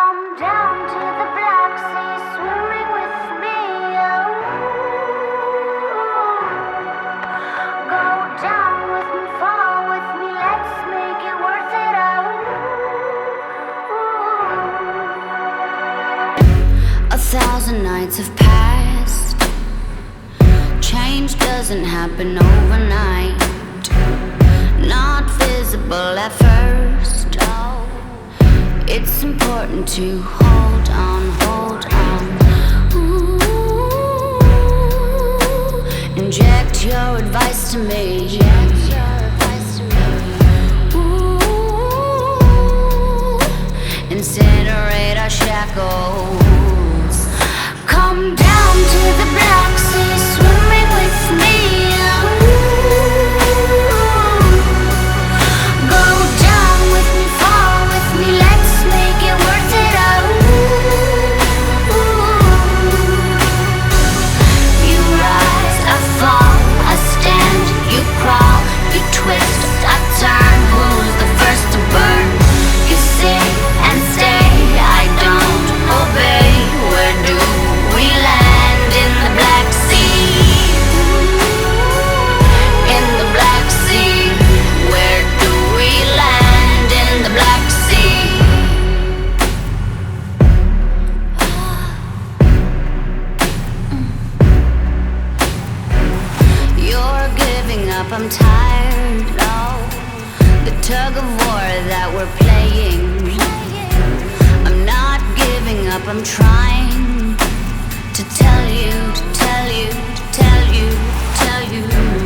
Come down to the Black Sea, swimming with me. Oh, go down with me, fall with me. Let's make it worth it. Oh, 1,000 nights have passed. Change doesn't happen overnight. Not visible at first. It's important to hold on, hold on. Ooh, inject your advice to me. Ooh, incinerate our shackles. Come down to the Black Sea, swimming with me. I'm tired, no. The tug of war that we're playing. I'm not giving up, I'm trying to tell you, to tell you, to tell you, to tell you.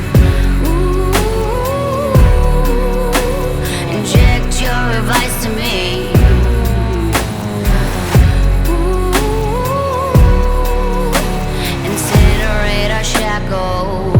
Ooh, inject your advice to me. Ooh, incinerate our shackles.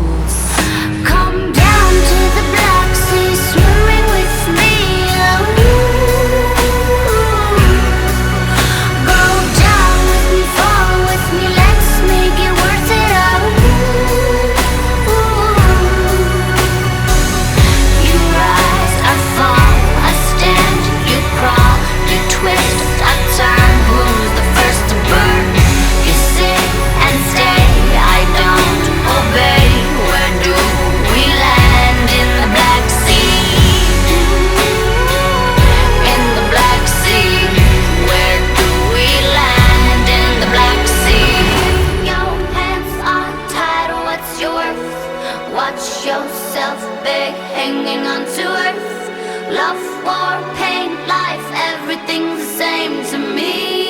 Watch yourself big, hanging on to earth. Love, war, pain, life, everything's the same to me.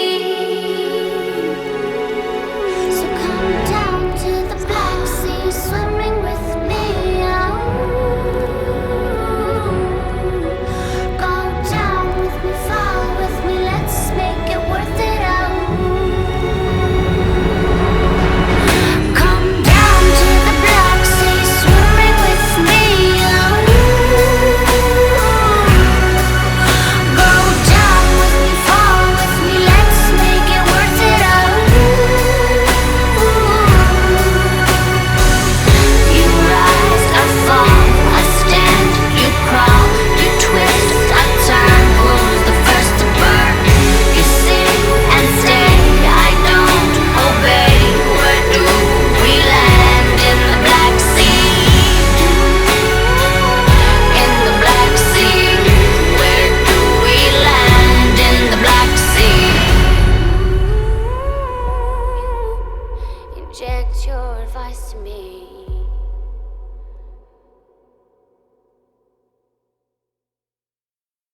So come down to the Black Sea, swimming with me. Oh, go down with me, fall with me. Let's make it worth it. Inject your advice to me.